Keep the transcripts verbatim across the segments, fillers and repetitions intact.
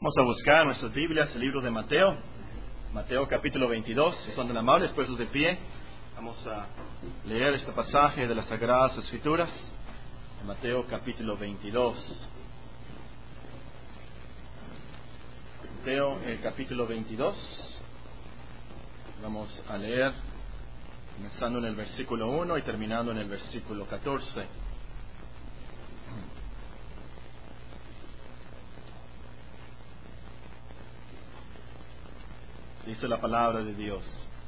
Vamos a buscar en nuestras Biblias el libro de Mateo, Mateo capítulo veintidós. Si son tan amables, puestos de pie, vamos a leer este pasaje de las Sagradas Escrituras, de Mateo capítulo veintidós. Mateo el capítulo veintidós, vamos a leer comenzando en el versículo uno y terminando en el versículo catorce. Dice la palabra de Dios.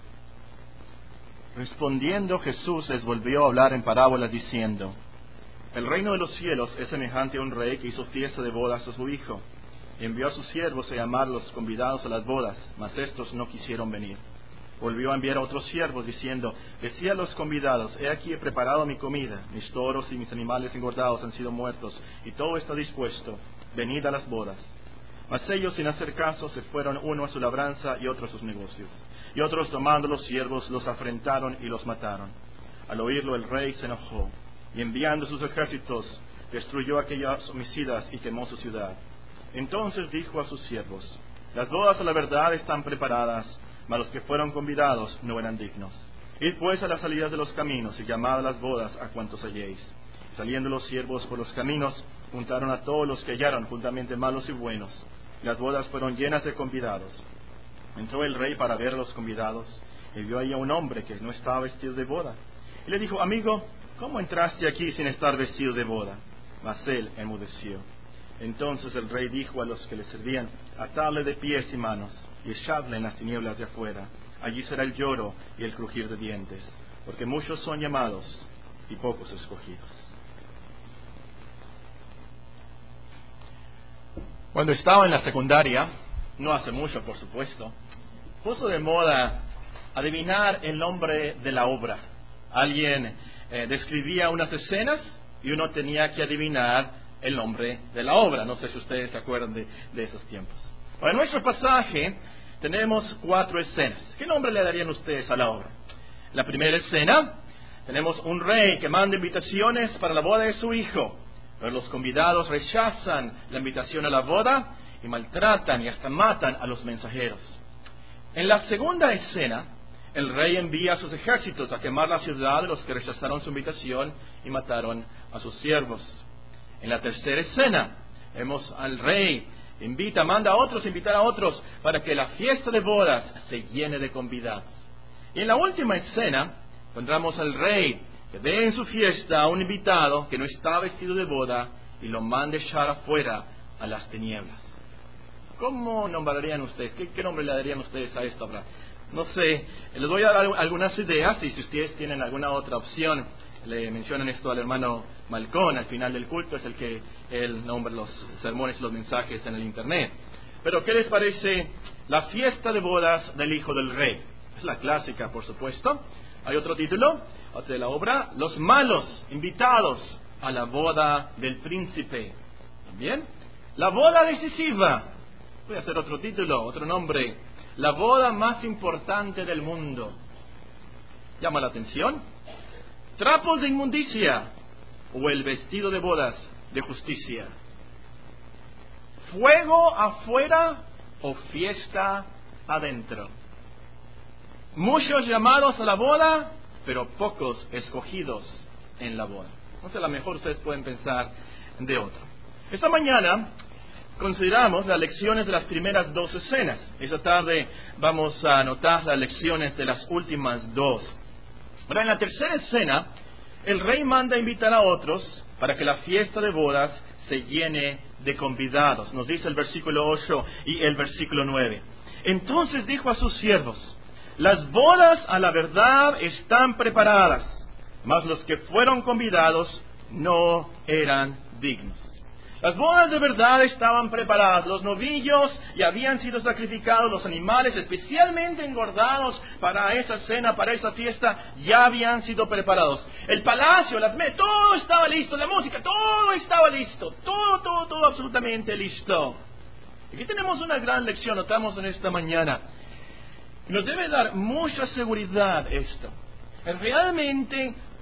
Respondiendo Jesús les volvió a hablar en parábolas diciendo: El reino de los cielos es semejante a un rey que hizo fiesta de bodas a su hijo. Y envió a sus siervos a llamar a los convidados a las bodas, mas estos no quisieron venir. Volvió a enviar a otros siervos diciendo: Decía a los convidados: He aquí he preparado mi comida, mis toros y mis animales engordados han sido muertos, y todo está dispuesto, venid a las bodas. Mas ellos, sin hacer caso, se fueron uno a su labranza y otro a sus negocios. Y otros, tomando los siervos, los afrentaron y los mataron. Al oírlo el rey se enojó, y enviando sus ejércitos, destruyó a aquellos homicidas y quemó su ciudad. Entonces dijo a sus siervos: Las bodas a la verdad están preparadas, mas los que fueron convidados no eran dignos. Id pues a las salidas de los caminos y llamad a las bodas a cuantos halléis. Saliendo los siervos por los caminos, juntaron a todos los que hallaron, juntamente malos y buenos. Las bodas fueron llenas de convidados. Entró el rey para ver a los convidados, y vio ahí a un hombre que no estaba vestido de boda. Y le dijo: Amigo, ¿cómo entraste aquí sin estar vestido de boda? Mas él enmudeció. Entonces el rey dijo a los que le servían: Atadle de pies y manos, y echadle en las tinieblas de afuera. Allí será el lloro y el crujir de dientes, porque muchos son llamados y pocos escogidos. Cuando estaba en la secundaria, no hace mucho por supuesto, puso de moda adivinar el nombre de la obra. Alguien eh, describía unas escenas y uno tenía que adivinar el nombre de la obra. No sé si ustedes se acuerdan de, de esos tiempos. Ahora, en nuestro pasaje tenemos cuatro escenas. ¿Qué nombre le darían ustedes a la obra? La primera escena, tenemos un rey que manda invitaciones para la boda de su hijo. Pero los convidados rechazan la invitación a la boda y maltratan y hasta matan a los mensajeros. En la segunda escena, el rey envía a sus ejércitos a quemar la ciudad de los que rechazaron su invitación y mataron a sus siervos. En la tercera escena, vemos al rey, invita, manda a otros, invitar a otros, para que la fiesta de bodas se llene de convidados. Y en la última escena, encontramos al rey, que ve en su fiesta a un invitado que no está vestido de boda y lo manda echar afuera a las tinieblas. ¿Cómo nombrarían ustedes? ¿Qué, qué nombre le darían ustedes a esta obra? No sé, les voy a dar algunas ideas y si ustedes tienen alguna otra opción, le mencionan esto al hermano Malcón al final del culto, es el que él nombra los sermones y los mensajes en el internet. Pero ¿qué les parece la fiesta de bodas del hijo del rey? Es la clásica, por supuesto. Hay otro título de la obra: Los malos invitados a la boda del príncipe. También la boda decisiva. Voy a hacer otro título, otro nombre: La boda más importante del mundo. ¿Llama la atención? Trapos de inmundicia o el vestido de bodas de justicia. Fuego afuera o fiesta adentro. Muchos llamados a la boda, pero pocos escogidos en la boda. No sé, a lo mejor ustedes pueden pensar de otro. Esta mañana consideramos las lecciones de las primeras dos escenas. Esta tarde vamos a anotar las lecciones de las últimas dos. Ahora, en la tercera escena, el rey manda invitar a otros para que la fiesta de bodas se llene de convidados. Nos dice el versículo ocho y el versículo nueve. Entonces dijo a sus siervos: Las bodas a la verdad están preparadas, mas los que fueron convidados no eran dignos. Las bodas de verdad estaban preparadas, los novillos ya habían sido sacrificados, los animales especialmente engordados para esa cena, para esa fiesta, ya habían sido preparados. El palacio, las mesas, todo estaba listo, la música, todo estaba listo, todo, todo, todo absolutamente listo. Aquí tenemos una gran lección, notamos en esta mañana. Nos debe dar mucha seguridad esto. Realmente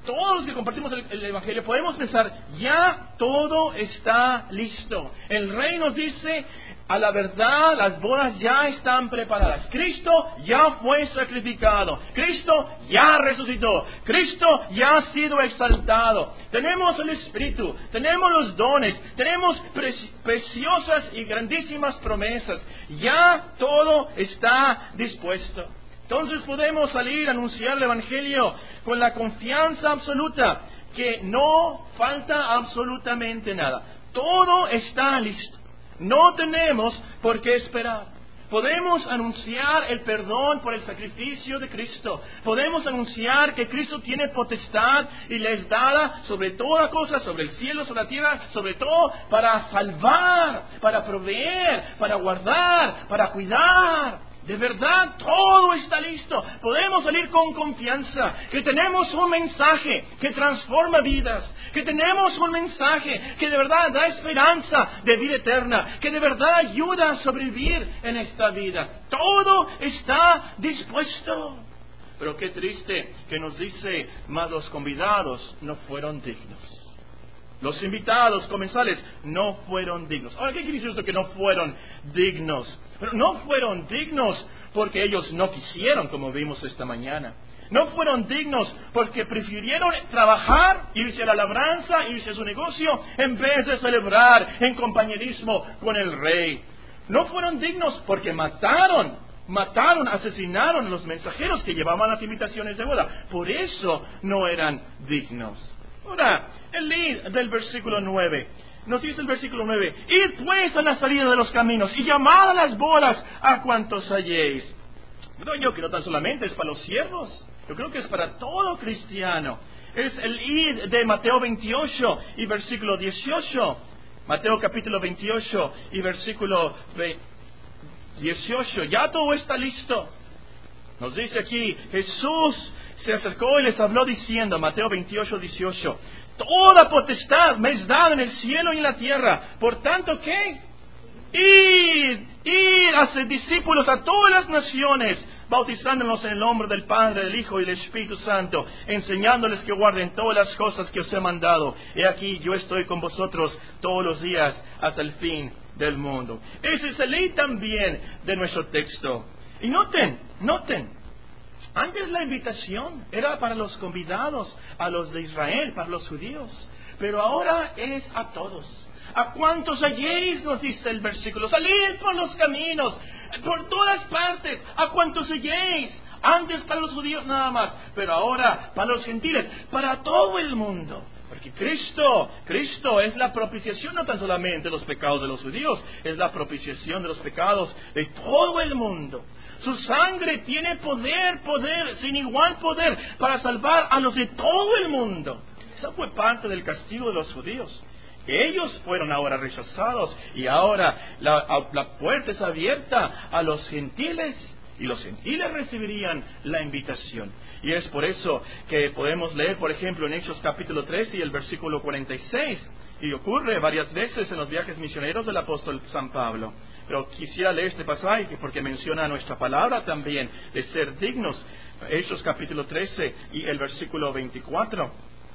todos los que compartimos el, el Evangelio podemos pensar, ya todo está listo. El Rey nos dice, a la verdad, las bodas ya están preparadas. Cristo ya fue sacrificado. Cristo ya resucitó. Cristo ya ha sido exaltado. Tenemos el Espíritu, tenemos los dones, tenemos pre- preciosas y grandísimas promesas. Ya todo está dispuesto. Entonces podemos salir a anunciar el Evangelio con la confianza absoluta que no falta absolutamente nada. Todo está listo. No tenemos por qué esperar. Podemos anunciar el perdón por el sacrificio de Cristo. Podemos anunciar que Cristo tiene potestad y le es dada sobre toda cosa, sobre el cielo, sobre la tierra, sobre todo para salvar, para proveer, para guardar, para cuidar. De verdad, todo está listo. Podemos salir con confianza, que tenemos un mensaje que transforma vidas, que tenemos un mensaje que de verdad da esperanza de vida eterna, que de verdad ayuda a sobrevivir en esta vida. Todo está dispuesto. Pero qué triste que nos dice, mas los convidados no fueron dignos. Los invitados comensales no fueron dignos. Ahora, ¿qué quiere decir esto que no fueron dignos? Pero no fueron dignos porque ellos no quisieron, como vimos esta mañana. No fueron dignos porque prefirieron trabajar, irse a la labranza, irse a su negocio, en vez de celebrar en compañerismo con el Rey. No fueron dignos porque mataron, mataron, asesinaron a los mensajeros que llevaban las invitaciones de boda. Por eso no eran dignos. Ahora, el lead del versículo nueve. Nos dice el versículo nueve. Id pues a la salida de los caminos y llamad a las bodas a cuantos halléis. No, yo que no tan solamente es para los siervos. Yo creo que es para todo cristiano. Es el id de Mateo veintiocho y versículo dieciocho. Mateo capítulo veintiocho y versículo dieciocho. Ya todo está listo. Nos dice aquí, Jesús se acercó y les habló diciendo, Mateo veintiocho, dieciocho, toda potestad me es dada en el cielo y en la tierra. Por tanto, ¿qué? Id, id, hacer discípulos a todas las naciones, bautizándolos en el nombre del Padre, del Hijo y del Espíritu Santo, enseñándoles que guarden todas las cosas que os he mandado. He aquí, yo estoy con vosotros todos los días hasta el fin del mundo. Ese es el ley también de nuestro texto. Y noten, noten, antes la invitación era para los convidados, a los de Israel, para los judíos. Pero ahora es a todos. ¿A cuántos halléis? Nos dice el versículo. Salid por los caminos, por todas partes. ¿A cuántos halléis? Antes para los judíos nada más, pero ahora para los gentiles, para todo el mundo. Porque Cristo, Cristo es la propiciación no tan solamente de los pecados de los judíos, es la propiciación de los pecados de todo el mundo. Su sangre tiene poder, poder, sin igual poder, para salvar a los de todo el mundo. Esa fue parte del castigo de los judíos. Ellos fueron ahora rechazados y ahora la, la puerta es abierta a los gentiles y los gentiles recibirían la invitación. Y es por eso que podemos leer, por ejemplo, en Hechos capítulo trece y el versículo cuarenta y seis. Y ocurre varias veces en los viajes misioneros del apóstol San Pablo. Pero quisiera leer este pasaje porque menciona nuestra palabra también de ser dignos. Hechos capítulo trece y el versículo veinticuatro.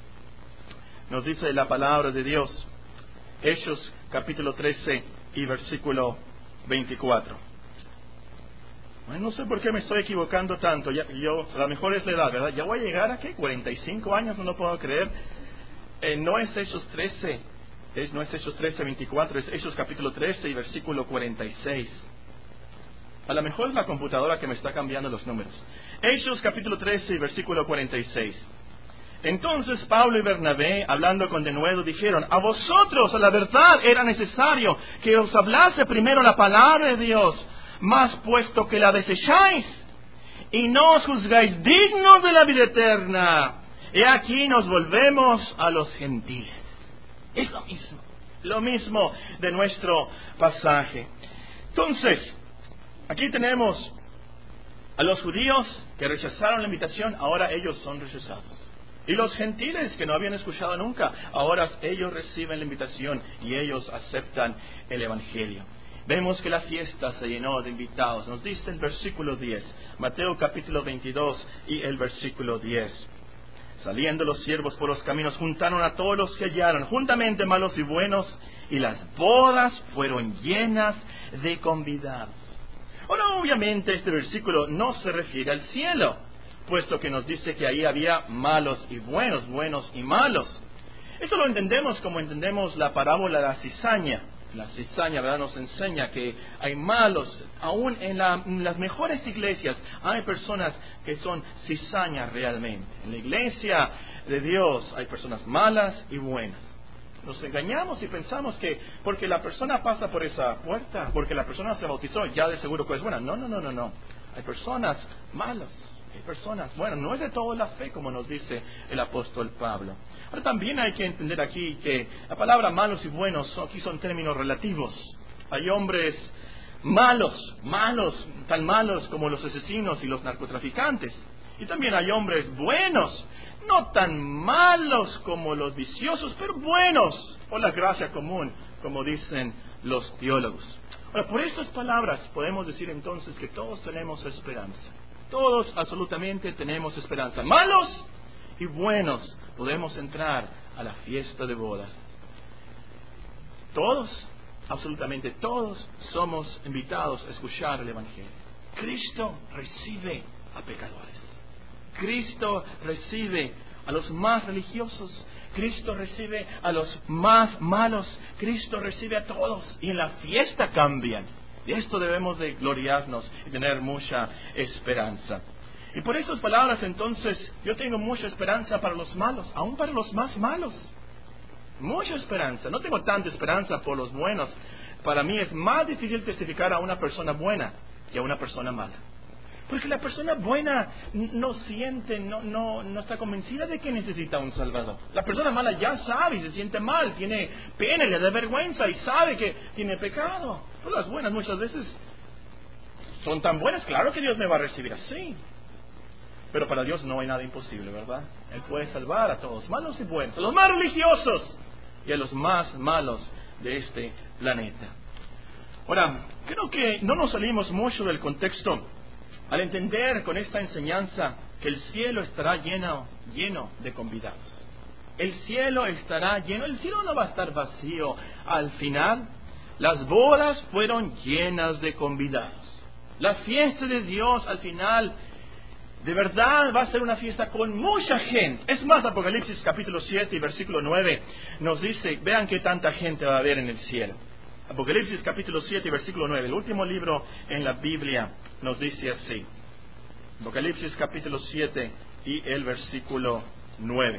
Nos dice la palabra de Dios. Hechos capítulo trece y versículo veinticuatro. Bueno, no sé por qué me estoy equivocando tanto. Ya, yo, a lo mejor es la edad, ¿verdad? Ya voy a llegar a ¿qué? cuarenta y cinco años, no lo puedo creer. Eh, no es Hechos trece, es, no es Hechos trece, veinticuatro, es Hechos capítulo trece y versículo cuarenta y seis. A lo mejor es la computadora que me está cambiando los números. Hechos capítulo trece y versículo cuarenta y seis. Entonces Pablo y Bernabé, hablando con denuedo, dijeron, a vosotros a la verdad era necesario que os hablase primero la palabra de Dios, mas puesto que la desecháis y no os juzgáis dignos de la vida eterna, he aquí nos volvemos a los gentiles. Es lo mismo, lo mismo de nuestro pasaje. Entonces, aquí tenemos a los judíos que rechazaron la invitación, ahora ellos son rechazados. Y los gentiles que no habían escuchado nunca, ahora ellos reciben la invitación y ellos aceptan el Evangelio. Vemos que la fiesta se llenó de invitados. Nos dice el versículo diez, Mateo capítulo veintidós y el versículo diez. Saliendo los siervos por los caminos, juntaron a todos los que hallaron, juntamente malos y buenos, y las bodas fueron llenas de convidados. Ahora, obviamente, este versículo no se refiere al cielo, puesto que nos dice que ahí había malos y buenos, buenos y malos. Esto lo entendemos como entendemos la parábola de la cizaña. La cizaña, ¿verdad?, nos enseña que hay malos. Aún en, la, en las mejores iglesias hay personas que son cizañas realmente. En la iglesia de Dios hay personas malas y buenas. Nos engañamos y pensamos que porque la persona pasa por esa puerta, porque la persona se bautizó, ya de seguro que es buena. No, no, no, no, no. Hay personas malas. Hay personas, bueno, no es de toda la fe, como nos dice el apóstol Pablo. Ahora también hay que entender aquí que la palabra malos y buenos son, aquí son términos relativos. Hay hombres malos, malos, tan malos como los asesinos y los narcotraficantes. Y también hay hombres buenos, no tan malos como los viciosos, pero buenos, por la gracia común, como dicen los teólogos. Ahora, por estas palabras podemos decir entonces que todos tenemos esperanza. Todos absolutamente tenemos esperanza. Malos y buenos podemos entrar a la fiesta de bodas. Todos, absolutamente todos, somos invitados a escuchar el Evangelio. Cristo recibe a pecadores. Cristo recibe a los más religiosos. Cristo recibe a los más malos. Cristo recibe a todos. Y en la fiesta cambian. De esto debemos de gloriarnos y tener mucha esperanza. Y por estas palabras, entonces, yo tengo mucha esperanza para los malos, aún para los más malos. Mucha esperanza. No tengo tanta esperanza por los buenos. Para mí es más difícil testificar a una persona buena que a una persona mala. Porque la persona buena no siente, no, no, no está convencida de que necesita un Salvador. La persona mala ya sabe y se siente mal, tiene pena, le da vergüenza y sabe que tiene pecado. Pero las buenas muchas veces son tan buenas, claro que Dios me va a recibir así. Pero para Dios no hay nada imposible, ¿verdad? Él puede salvar a todos, malos y buenos, a los más religiosos y a los más malos de este planeta. Ahora, creo que no nos salimos mucho del contexto al entender con esta enseñanza que el cielo estará lleno, lleno de convidados. El cielo estará lleno, el cielo no va a estar vacío. Al final, las bodas fueron llenas de convidados. La fiesta de Dios al final, de verdad, va a ser una fiesta con mucha gente. Es más, Apocalipsis capítulo siete y versículo nueve nos dice, vean qué tanta gente va a haber en el cielo. Apocalipsis capítulo siete y versículo nueve, el último libro en la Biblia, nos dice así. Apocalipsis capítulo siete y el versículo nueve.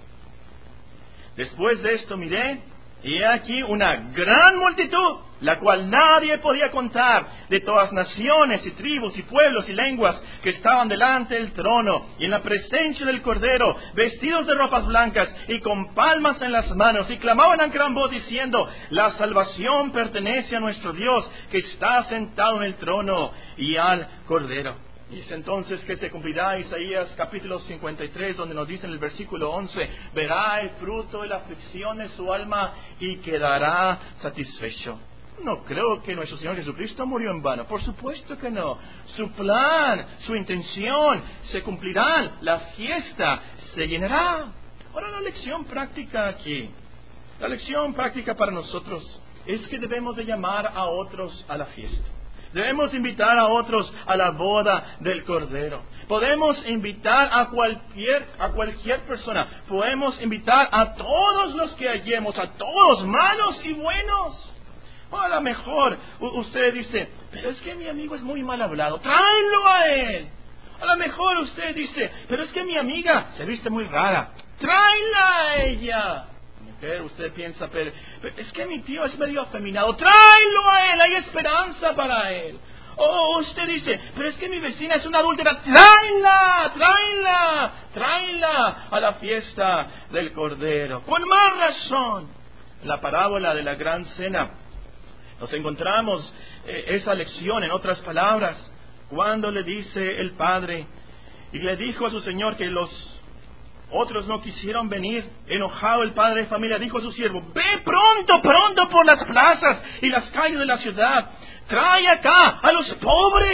Después de esto miré, y he aquí una gran multitud, la cual nadie podía contar, de todas naciones y tribus y pueblos y lenguas, que estaban delante del trono y en la presencia del Cordero, vestidos de ropas blancas y con palmas en las manos, y clamaban a gran voz diciendo, la salvación pertenece a nuestro Dios, que está sentado en el trono y al Cordero. Y es entonces que se cumplirá Isaías capítulo cincuenta y tres, donde nos dice en el versículo once, verá el fruto de la aflicción de su alma y quedará satisfecho. No creo que nuestro Señor Jesucristo murió en vano. Por supuesto que no. Su plan, su intención se cumplirán. La fiesta se llenará. Ahora la lección práctica aquí. La lección práctica para nosotros es que debemos de llamar a otros a la fiesta. Debemos invitar a otros a la boda del Cordero. Podemos invitar a cualquier, a cualquier persona. Podemos invitar a todos los que hallemos, a todos, malos y buenos. O a lo mejor usted dice, pero es que mi amigo es muy mal hablado. Tráelo a él. A lo mejor usted dice, pero es que mi amiga se viste muy rara. Tráela a ella. Mujer, usted piensa, pero, pero es que mi tío es medio afeminado. Tráelo a él, hay esperanza para él. O usted dice, pero es que mi vecina es una adúltera. Tráela, tráela, tráela a la fiesta del Cordero. Con más razón, en la parábola de la gran cena nos encontramos eh, esa lección, en otras palabras, cuando le dice el padre, y le dijo a su señor que los otros no quisieron venir. Enojado el padre de familia dijo a su siervo, ve pronto, pronto por las plazas y las calles de la ciudad. Trae acá a los pobres,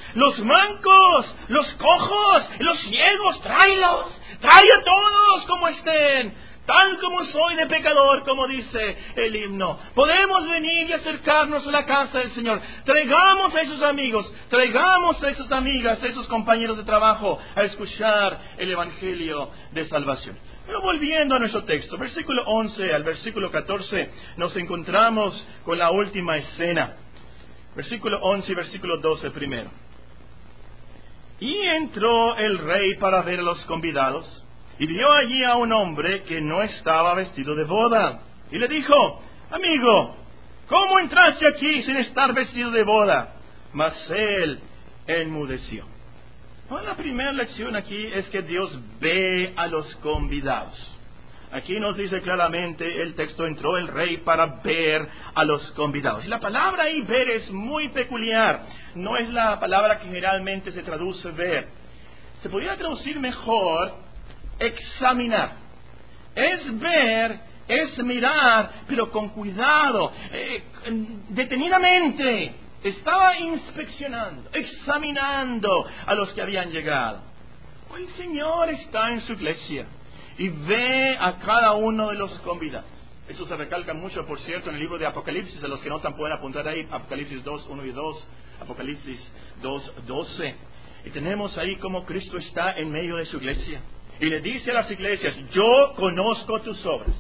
los mancos, los cojos, los ciegos, tráelos, trae a todos como estén, tal como soy de pecador, como dice el himno. Podemos venir y acercarnos a la casa del Señor. Traigamos a esos amigos, traigamos a esas amigas, a esos compañeros de trabajo a escuchar el Evangelio de salvación. Pero volviendo a nuestro texto, versículo once al versículo catorce, nos encontramos con la última escena. Versículo once y versículo doce primero. Y entró el rey para ver a los convidados, y vio allí a un hombre que no estaba vestido de boda. Y le dijo: amigo, ¿cómo entraste aquí sin estar vestido de boda? Mas él enmudeció. Bueno, la primera lección aquí es que Dios ve a los convidados. Aquí nos dice claramente el texto: entró el rey para ver a los convidados. La palabra ahí, ver, es muy peculiar. No es la palabra que generalmente se traduce ver. Se podría traducir mejor examinar. Es ver, es mirar, pero con cuidado, eh, detenidamente. Estaba inspeccionando, examinando a los que habían llegado. El Señor está en su iglesia y ve a cada uno de los convidados. Eso se recalca mucho, por cierto, en el libro de Apocalipsis. A los que notan pueden apuntar ahí: Apocalipsis dos, uno y dos, Apocalipsis dos, doce. Y tenemos ahí cómo Cristo está en medio de su iglesia y le dice a las iglesias: yo conozco tus obras,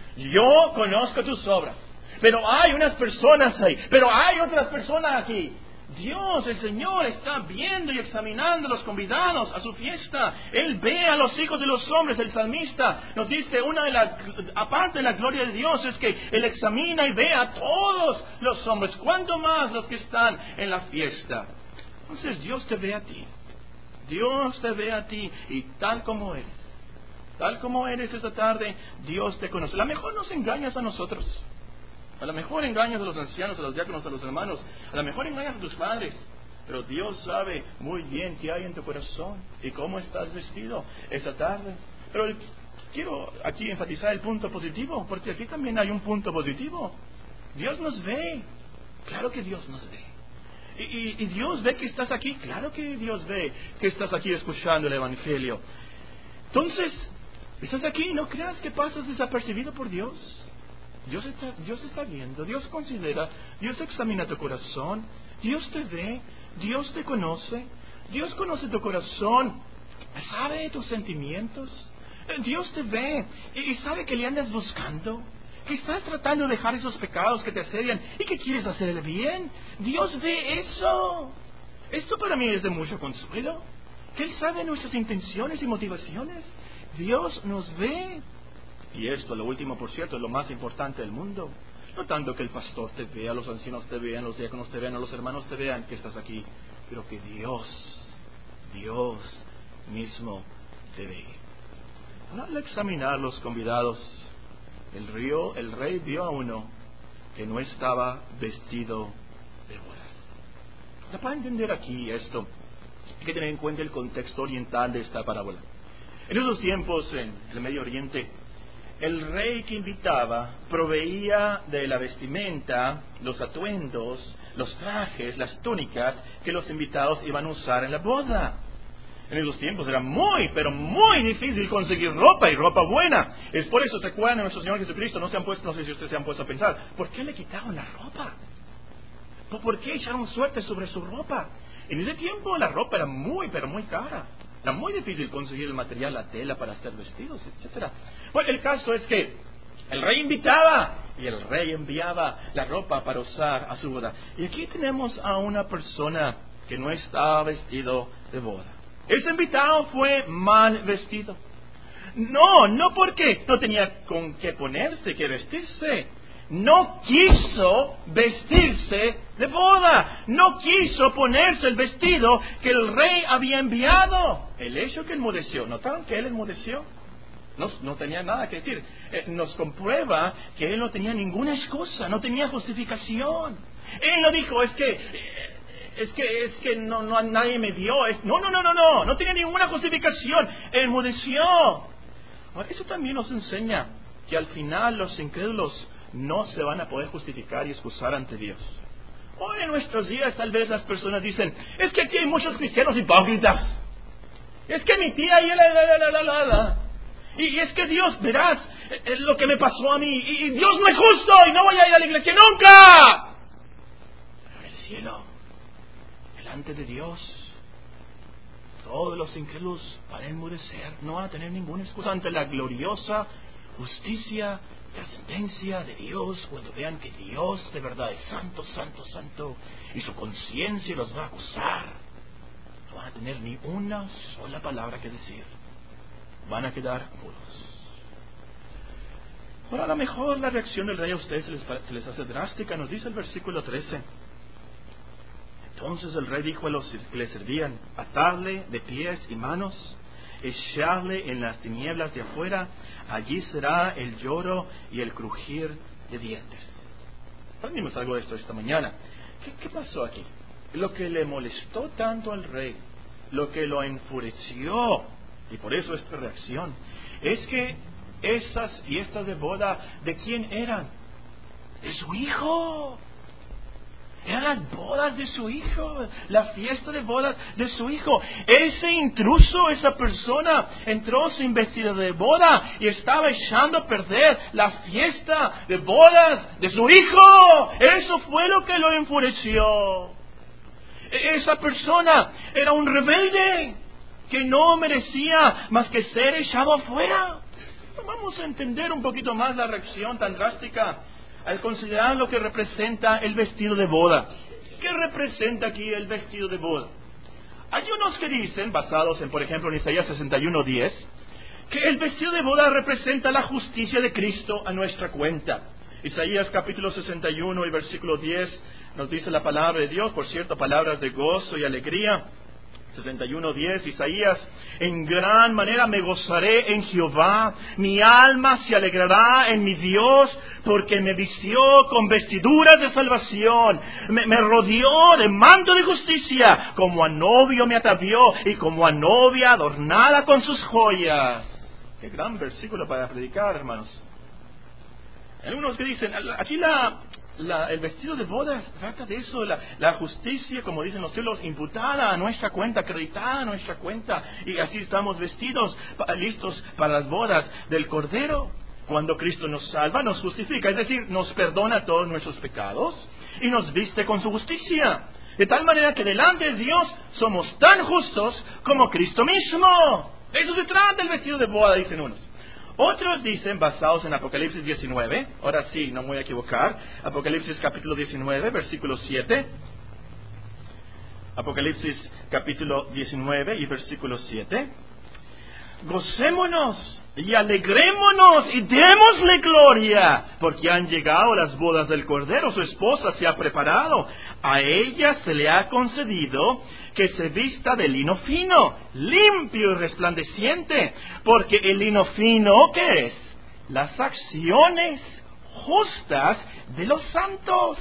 yo conozco tus obras, pero hay unas personas ahí, pero hay otras personas aquí. Dios, el Señor, está viendo y examinando a los convidados a su fiesta. Él ve a los hijos de los hombres. El salmista nos dice, una de las, aparte de la gloria de Dios, es que Él examina y ve a todos los hombres, cuánto más los que están en la fiesta. Entonces Dios te ve a ti, Dios te ve a ti, y tal como eres, tal como eres esta tarde, Dios te conoce. A lo mejor nos engañas a nosotros, a lo mejor engañas a los ancianos, a los diáconos, a los hermanos, a lo mejor engañas a tus padres, pero Dios sabe muy bien qué hay en tu corazón y cómo estás vestido esta tarde. Pero el, quiero aquí enfatizar el punto positivo, porque aquí también hay un punto positivo. Dios nos ve, claro que Dios nos ve. Y, y, y Dios ve que estás aquí, claro que Dios ve que estás aquí escuchando el Evangelio. Entonces, estás aquí, no creas que pasas desapercibido por Dios. Dios está, Dios está viendo, Dios considera, Dios examina tu corazón, Dios te ve, Dios te conoce, Dios conoce tu corazón, sabe tus sentimientos, Dios te ve y sabe que le andas buscando, que estás tratando de dejar esos pecados que te asedian y que quieres hacer el bien. Dios ve eso. Esto para mí es de mucho consuelo, que Él sabe nuestras intenciones y motivaciones. Dios nos ve. Y esto, lo último, por cierto, es lo más importante del mundo. No tanto que el pastor te vea, los ancianos te vean, los diáconos te vean, o los hermanos te vean que estás aquí, pero que Dios, Dios mismo te ve. Al examinar los convidados, el, río, el rey vio a uno que no estaba vestido de boda. Para entender aquí esto, hay que tener en cuenta el contexto oriental de esta parábola. En esos tiempos, en el Medio Oriente, el rey que invitaba proveía de la vestimenta, los atuendos, los trajes, las túnicas que los invitados iban a usar en la boda. En esos tiempos era muy, pero muy difícil conseguir ropa y ropa buena. Es por eso, ¿se acuerdan de nuestro Señor Jesucristo? No se han puesto, no sé si ustedes se han puesto a pensar, ¿por qué le quitaron la ropa? ¿Por qué echaron suerte sobre su ropa? En ese tiempo la ropa era muy, pero muy cara. Era muy difícil conseguir el material, la tela para hacer vestidos, etcétera. Bueno, el caso es que el rey invitaba y el rey enviaba la ropa para usar a su boda. Y aquí tenemos a una persona que no estaba vestido de boda. Ese invitado fue mal vestido. No, no porque no tenía con qué ponerse, qué vestirse. No quiso vestirse de boda. No quiso ponerse el vestido que el rey había enviado. El hecho que enmudeció. ¿Notaron que él enmudeció? No, no tenía nada que decir. Eh, nos comprueba que él no tenía ninguna excusa, no tenía justificación. Él no dijo, es que... Eh, es que es que no, no nadie me vio. Es, no, no, no, no, no. No tenía ninguna justificación. Enmudeció. Ahora, eso también nos enseña que al final los incrédulos no se van a poder justificar y excusar ante Dios. Hoy en nuestros días tal vez las personas dicen, es que aquí hay muchos cristianos hipócritas. Es que mi tía y la, la, la, la, la, la, la. Y, y es que Dios, verás, es lo que me pasó a mí. Y, y Dios no es justo y no voy a ir a la iglesia nunca. Pero en el cielo, delante de Dios, todos los incrédulos van a enmudecer, no van a tener ninguna excusa ante la gloriosa justicia, trascendencia de Dios, cuando vean que Dios de verdad es santo, santo, santo, y su conciencia los va a acusar. No van a tener ni una sola palabra que decir. Van a quedar mudos. Ahora, a lo mejor la reacción del rey a ustedes se les, se les hace drástica. Nos dice el versículo trece. Entonces el rey dijo a los que le servían, atadle de pies y manos, echarle en las tinieblas de afuera, allí será el lloro y el crujir de dientes. Aprendimos algo de esto esta mañana. ¿Qué, qué pasó aquí? Lo que le molestó tanto al rey, lo que lo enfureció, y por eso esta reacción, es que esas fiestas de boda, ¿de quién eran? De su hijo. Eran las bodas de su hijo, la fiesta de bodas de su hijo. Ese intruso, esa persona, entró sin vestido de boda y estaba echando a perder la fiesta de bodas de su hijo. Eso fue lo que lo enfureció. Esa persona era un rebelde que no merecía más que ser echado afuera. Vamos a entender un poquito más la reacción tan drástica al considerar lo que representa el vestido de boda. ¿Qué representa aquí el vestido de boda? Hay unos que dicen, basados en, por ejemplo, en Isaías sesenta y uno diez, que el vestido de boda representa la justicia de Cristo a nuestra cuenta. Isaías capítulo sesenta y uno y versículo diez nos dice la palabra de Dios, por cierto, palabras de gozo y alegría. sesenta y uno diez, Isaías, en gran manera me gozaré en Jehová, mi alma se alegrará en mi Dios, porque me vistió con vestiduras de salvación, me, me rodeó de manto de justicia, como a novio me atavió y como a novia adornada con sus joyas. Qué gran versículo para predicar, hermanos. Hay unos que dicen, aquí la... La, el vestido de bodas trata de eso, la, la justicia, como dicen los cielos, imputada a nuestra cuenta, acreditada a nuestra cuenta, y así estamos vestidos, pa, listos para las bodas del Cordero. Cuando Cristo nos salva, nos justifica, es decir, nos perdona todos nuestros pecados y nos viste con su justicia, de tal manera que delante de Dios somos tan justos como Cristo mismo. Eso se trata el vestido de boda, dicen unos. Otros dicen, basados en Apocalipsis diecinueve, ahora sí, no me voy a equivocar, Apocalipsis capítulo diecinueve, versículo siete, Apocalipsis capítulo diecinueve y versículo siete, gocémonos y alegrémonos y démosle gloria, porque han llegado las bodas del Cordero, su esposa se ha preparado, a ella se le ha concedido que se vista de lino fino, limpio y resplandeciente, porque el lino fino, ¿qué es? Las acciones justas de los santos.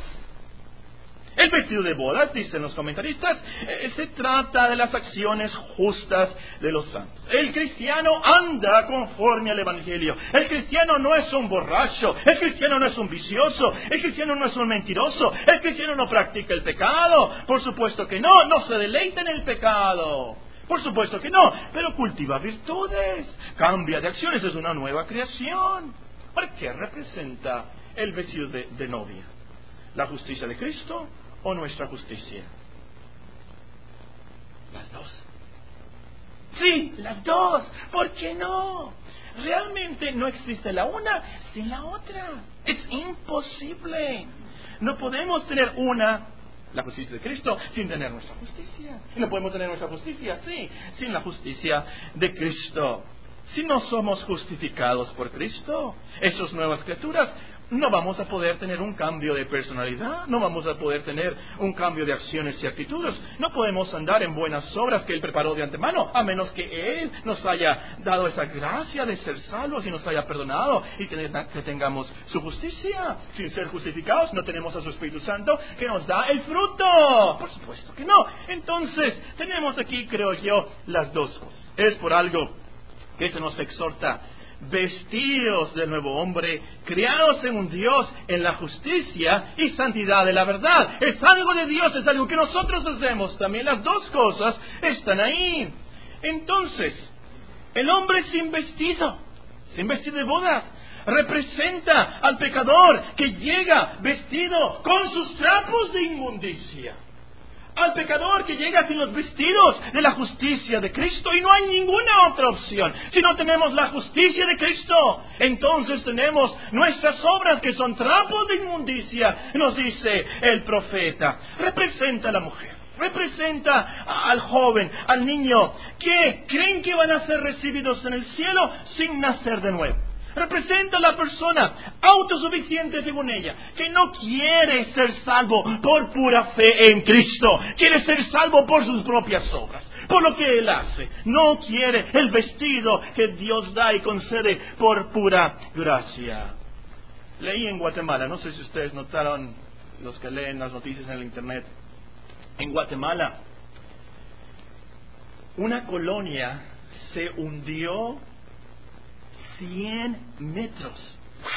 El vestido de bodas, dicen los comentaristas, eh, se trata de las acciones justas de los santos. El cristiano anda conforme al Evangelio. El cristiano no es un borracho. El cristiano no es un vicioso. El cristiano no es un mentiroso. El cristiano no practica el pecado. Por supuesto que no, no se deleita en el pecado. Por supuesto que no, pero cultiva virtudes. Cambia de acciones, es una nueva creación. ¿Para qué representa el vestido de, de novia? ¿La justicia de Cristo o nuestra justicia? Las dos. Sí, las dos. ¿Por qué no? Realmente no existe la una sin la otra. Es imposible. No podemos tener una, la justicia de Cristo, sin tener nuestra justicia. Y no podemos tener nuestra justicia, sí, sin la justicia de Cristo. Si no somos justificados por Cristo, esas nuevas criaturas, no vamos a poder tener un cambio de personalidad, no vamos a poder tener un cambio de acciones y actitudes, no podemos andar en buenas obras que Él preparó de antemano, a menos que Él nos haya dado esa gracia de ser salvos y nos haya perdonado y que tengamos su justicia. Sin ser justificados, no tenemos a su Espíritu Santo que nos da el fruto. Por supuesto que no. Entonces, tenemos aquí, creo yo, las dos cosas. Es por algo que se nos exhorta vestidos del nuevo hombre, criados en un Dios, en la justicia y santidad de la verdad. Es algo de Dios, es algo que nosotros hacemos. También las dos cosas están ahí. Entonces, el hombre sin vestido, sin vestido de bodas, representa al pecador que llega vestido con sus trapos de inmundicia. Al pecador que llega sin los vestidos de la justicia de Cristo, y no hay ninguna otra opción. Si no tenemos la justicia de Cristo, entonces tenemos nuestras obras que son trapos de inmundicia, nos dice el profeta. Representa a la mujer, representa al joven, al niño, que creen que van a ser recibidos en el cielo sin nacer de nuevo. Representa a la persona autosuficiente según ella, que no quiere ser salvo por pura fe en Cristo, quiere ser salvo por sus propias obras, por lo que Él hace. No quiere el vestido que Dios da y concede por pura gracia. Leí en Guatemala, no sé si ustedes notaron, los que leen las noticias en el internet, en Guatemala, una colonia se hundió cien metros.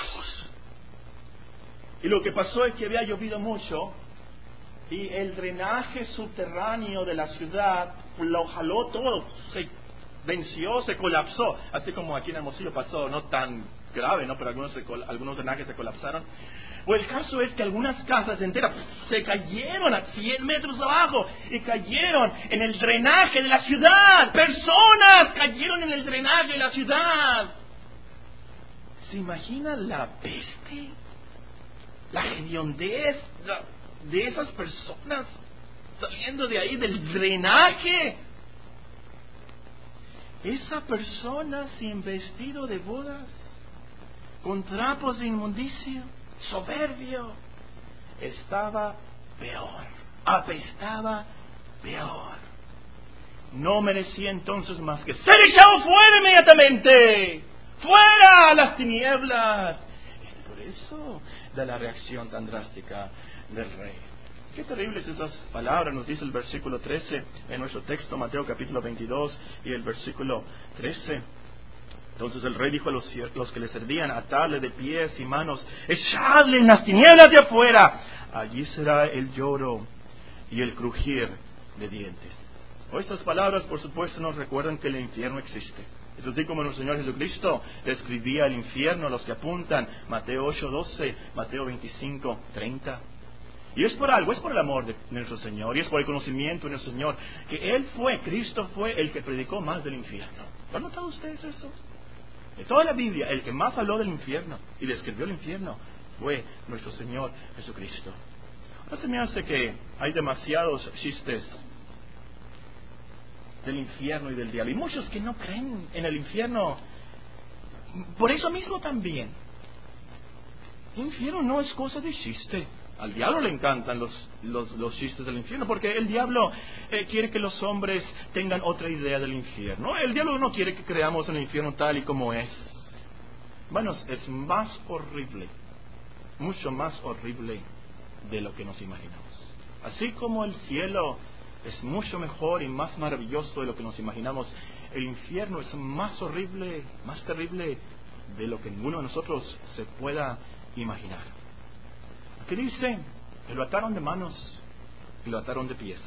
Y lo que pasó es que había llovido mucho y el drenaje subterráneo de la ciudad lo jaló todo, se venció, se colapsó, así como aquí en Hermosillo pasó, no tan grave, ¿no? Pero algunos, se, algunos drenajes se colapsaron. Pues el caso es que algunas casas enteras se cayeron a cien metros abajo y cayeron en el drenaje de la ciudad. Personas cayeron en el drenaje de la ciudad. ¿Se imagina la peste? La hediondez de esas personas saliendo de ahí del drenaje. Esa persona sin vestido de bodas, con trapos de inmundicia, soberbio, estaba peor, apestaba peor. No merecía entonces más que ser echado fuera inmediatamente. ¡Fuera a las tinieblas! Es por eso da la reacción tan drástica del rey. Qué terribles esas palabras, nos dice el versículo trece en nuestro texto, Mateo capítulo veintidós y el versículo trece. Entonces el rey dijo a los, los que le servían, atadle de pies y manos, echadle en las tinieblas de afuera. Allí será el lloro y el crujir de dientes. O estas palabras, por supuesto, nos recuerdan que el infierno existe. Es así como nuestro Señor Jesucristo describía el infierno a los que apuntan, Mateo ocho doce, Mateo veinticinco treinta. Y es por algo, es por el amor de nuestro Señor, y es por el conocimiento de nuestro Señor, que Él fue, Cristo fue el que predicó más del infierno. ¿Lo han notado ustedes eso? De toda la Biblia, el que más habló del infierno y describió el infierno fue nuestro Señor Jesucristo. Ahora se me hace que hay demasiados chistes del infierno y del diablo, y muchos que no creen en el infierno por eso mismo también. El infierno no es cosa de chiste. Al diablo le encantan los, los, los chistes del infierno, porque el diablo eh, quiere que los hombres tengan otra idea del infierno. El diablo no quiere que creamos en el infierno tal y como es. Hermanos, es más horrible, mucho más horrible de lo que nos imaginamos. Así como el cielo es mucho mejor y más maravilloso de lo que nos imaginamos, el infierno es más horrible, más terrible de lo que ninguno de nosotros se pueda imaginar. Aquí dice que lo ataron de manos y lo ataron de pies.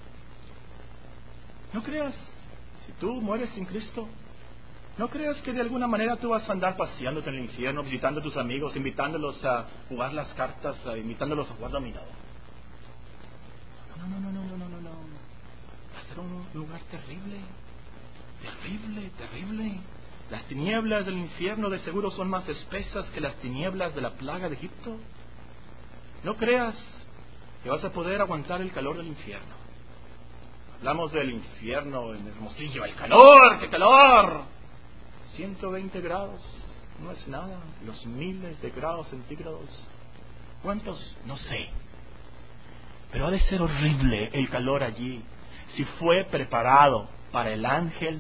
No creas, si tú mueres sin Cristo, no creas que de alguna manera tú vas a andar paseándote en el infierno, visitando a tus amigos, invitándolos a jugar las cartas, invitándolos a jugar dominó. No, no, no, no, no, no, no, no. Va a ser un lugar terrible, terrible, terrible. Las tinieblas del infierno de seguro son más espesas que las tinieblas de la plaga de Egipto. No creas que vas a poder aguantar el calor del infierno. Hablamos del infierno en Hermosillo. ¡El calor! ¡Qué calor! ciento veinte grados. No es nada. Los miles de grados centígrados. ¿Cuántos? No sé. Pero ha de ser horrible el calor allí. Si fue preparado para el ángel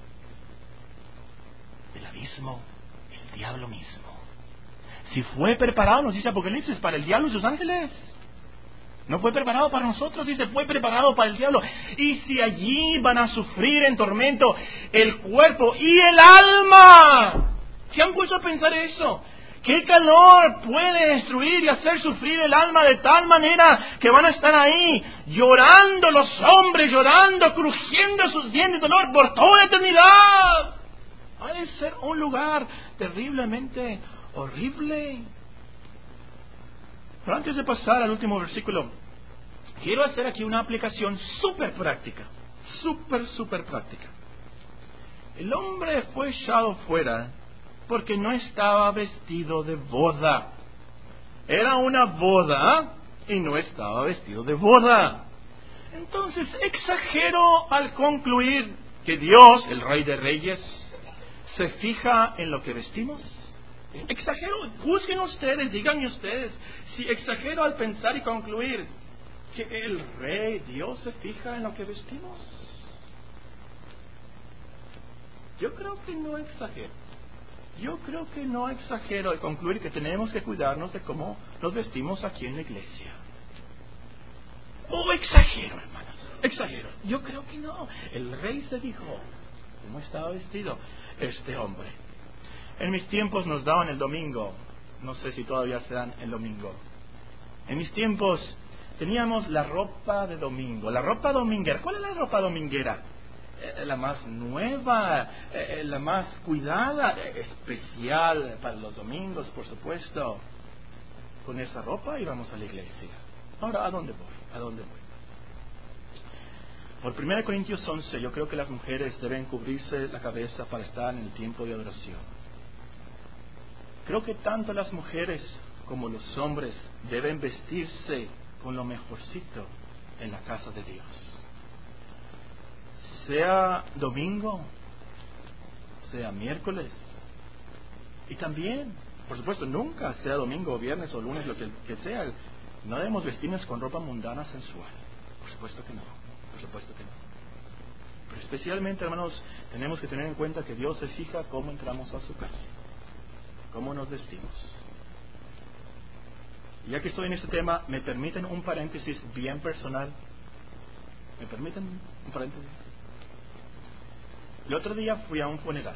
del abismo, el diablo mismo. Si fue preparado, nos dice Apocalipsis, para el diablo y sus ángeles. No fue preparado para nosotros, dice, fue preparado para el diablo. Y si allí van a sufrir en tormento el cuerpo y el alma, ¿Se han puesto a pensar eso? ¿Qué calor puede destruir y hacer sufrir el alma de tal manera que van a estar ahí llorando los hombres, llorando, crujiendo sus dientes de dolor por toda la eternidad? Ha de ser un lugar terriblemente horrible. Pero antes de pasar al último versículo, quiero hacer aquí una aplicación súper práctica, súper, súper práctica. El hombre fue echado fuera porque no estaba vestido de boda. Era una boda y no estaba vestido de boda. Entonces, exagero al concluir que Dios, el Rey de Reyes, se fija en lo que vestimos. Exagero, juzguen ustedes, díganme ustedes, si exagero al pensar y concluir que el Rey, Dios, se fija en lo que vestimos. Yo creo que no exagero. Yo creo que no exagero al concluir que tenemos que cuidarnos de cómo nos vestimos aquí en la iglesia. O exagero, hermanos, exagero. Yo creo que no. El Rey se dijo cómo estaba vestido este hombre. En mis tiempos nos daban el domingo. No sé si todavía se dan el domingo. En mis tiempos teníamos la ropa de domingo. La ropa dominguera. ¿Cuál es la ropa dominguera? Eh, la más nueva, eh, la más cuidada, eh, especial para los domingos, por supuesto. Con esa ropa íbamos a la iglesia. Ahora, ¿a dónde voy? ¿A dónde voy? Por primera Corintios once, yo creo que las mujeres deben cubrirse la cabeza para estar en el tiempo de adoración. Creo que tanto las mujeres como los hombres deben vestirse con lo mejorcito en la casa de Dios. Sea domingo, sea miércoles, y también, por supuesto, nunca sea domingo, viernes o lunes, lo que, que sea, no debemos vestirnos con ropa mundana sensual. Por supuesto que no, por supuesto que no. Pero especialmente, hermanos, tenemos que tener en cuenta que Dios se fija cómo entramos a su casa, cómo nos vestimos. Y ya que estoy en este tema, ¿me permiten un paréntesis bien personal? ¿Me permiten un paréntesis? El otro día fui a un funeral.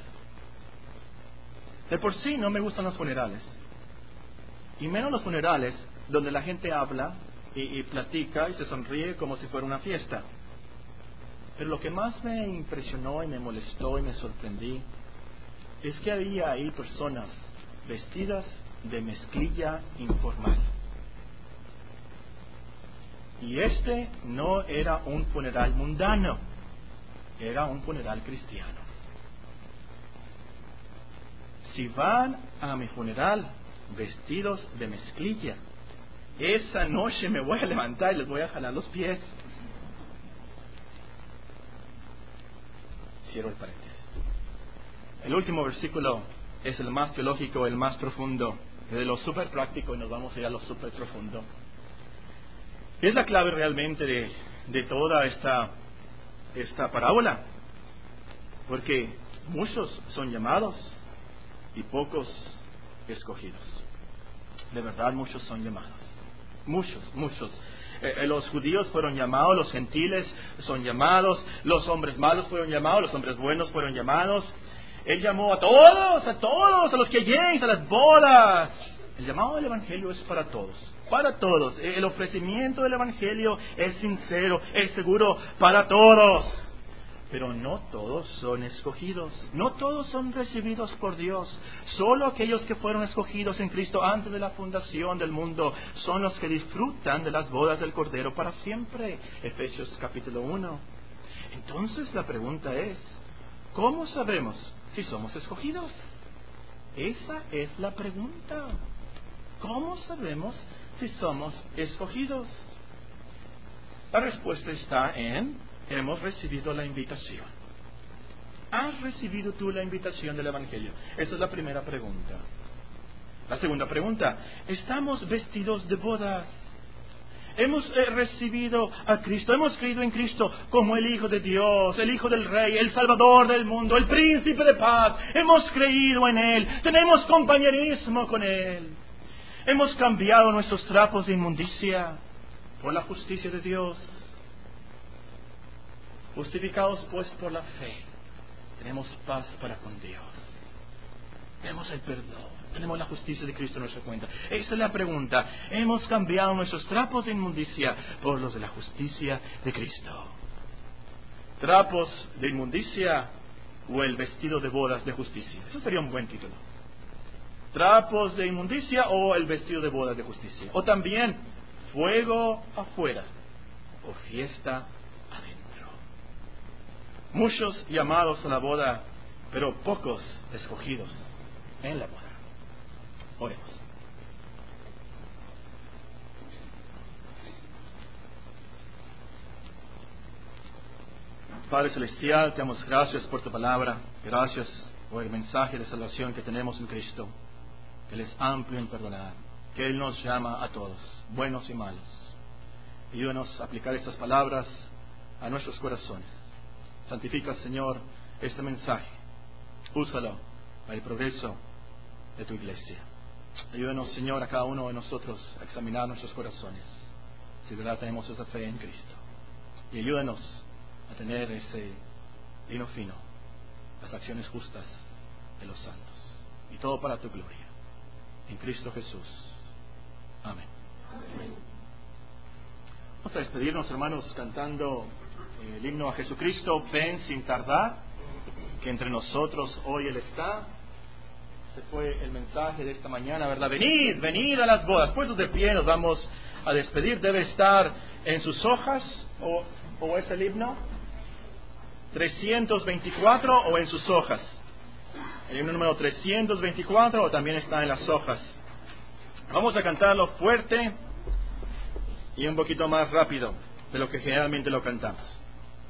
De por sí no me gustan los funerales. Y menos los funerales donde la gente habla y, y platica y se sonríe como si fuera una fiesta. Pero lo que más me impresionó y me molestó y me sorprendí es que había ahí personas vestidas de mezclilla informal. Y este no era un funeral mundano, era un funeral cristiano. Si van a mi funeral vestidos de mezclilla, esa noche me voy a levantar y les voy a jalar los pies. Cierro el paréntesis. El último versículo es el más teológico, el más profundo, de lo súper práctico, y nos vamos a ir a lo súper profundo. Es la clave realmente de, de toda esta, esta parábola, porque muchos son llamados y pocos escogidos. De verdad, muchos son llamados. Muchos, muchos. Eh, los judíos fueron llamados, los gentiles son llamados, los hombres malos fueron llamados, los hombres buenos fueron llamados. Él llamó a todos, a todos, a los que lleguen a las bodas. El llamado del Evangelio es para todos, para todos. El ofrecimiento del Evangelio es sincero, es seguro para todos. Pero no todos son escogidos, no todos son recibidos por Dios. Solo aquellos que fueron escogidos en Cristo antes de la fundación del mundo son los que disfrutan de las bodas del Cordero para siempre. Efesios capítulo uno. Entonces la pregunta es, ¿cómo sabemos si somos escogidos? Esa es la pregunta. ¿Cómo sabemos si somos escogidos? La respuesta está en: hemos recibido la invitación. ¿Has recibido tú la invitación del Evangelio? Esa es la primera pregunta. La segunda pregunta: ¿estamos vestidos de bodas? Hemos eh, recibido a Cristo, hemos creído en Cristo como el Hijo de Dios, el Hijo del Rey, el Salvador del mundo, el Príncipe de paz. Hemos creído en Él, tenemos compañerismo con Él. Hemos cambiado nuestros trapos de inmundicia por la justicia de Dios. Justificados pues por la fe, tenemos paz para con Dios. Tenemos el perdón, tenemos la justicia de Cristo en nuestra cuenta. Esa es la pregunta. Hemos cambiado nuestros trapos de inmundicia por los de la justicia de Cristo. Trapos de inmundicia o el vestido de bodas de justicia. Eso sería un buen título. Trapos de inmundicia o el vestido de bodas de justicia. O también fuego afuera o fiesta adentro. Muchos llamados a la boda, pero pocos escogidos en la boda. Oremos. Padre Celestial, te damos gracias por tu palabra. Gracias por el mensaje de salvación que tenemos en Cristo, que Él es amplio en perdonar, que Él nos llama a todos, buenos y malos. Ayúdanos a aplicar estas palabras a nuestros corazones. Santifica, Señor, este mensaje. Úsalo para el progreso de tu iglesia. Ayúdanos, Señor, a cada uno de nosotros a examinar nuestros corazones, si de verdad tenemos esa fe en Cristo. Y ayúdanos a tener ese lino fino, las acciones justas de los santos. Y todo para tu gloria. En Cristo Jesús. Amén. Amén. Vamos a despedirnos, hermanos, cantando el himno a Jesucristo. Ven sin tardar, que entre nosotros hoy Él está. Ese fue el mensaje de esta mañana, ¿verdad? Venid, venid a las bodas. Puestos de pie, nos vamos a despedir. Debe estar en sus hojas, o, o es el himno trescientos veinticuatro, o en sus hojas. El himno número trescientos veinticuatro, o también está en las hojas. Vamos a cantarlo fuerte y un poquito más rápido de lo que generalmente lo cantamos.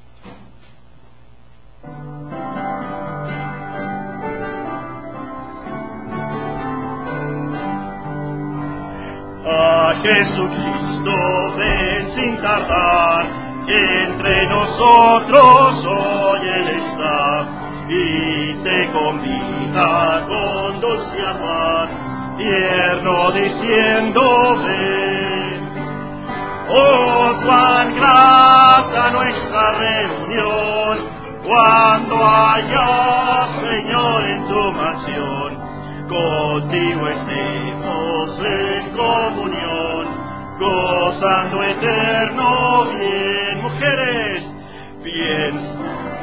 A Jesucristo ven sin tardar, entre nosotros hoy Él está, y te convida con dulce amar, tierno diciendo ven. Oh, cuán grata nuestra reunión, cuando haya, Señor, en tu mansión, contigo estemos en comunión, gozando eterno bien. Mujeres, bien.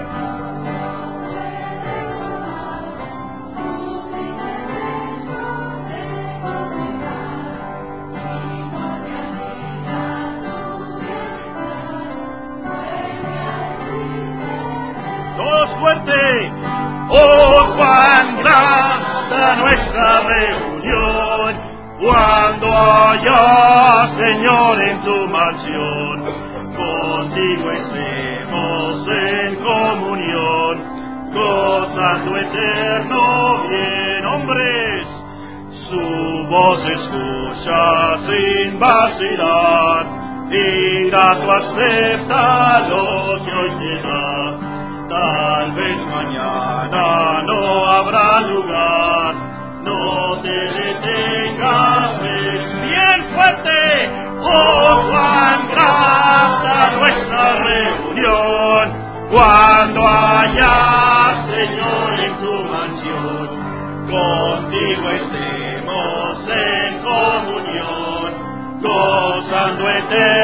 Todos fuerte. Oh, cuán grata nuestra reunión, cuando haya, Señor, en tu mansión, contigo estemos en comunión, gozando eterno bien. Hombres, su voz escucha sin vacilar, y grato acepta lo que hoy te da. Tal vez mañana no habrá lugar, no te detengas, ven bien fuerte. Oh, cuán grata nuestra reunión, cuando haya, Señor, en tu mansión, contigo estemos en comunión, gozando eterno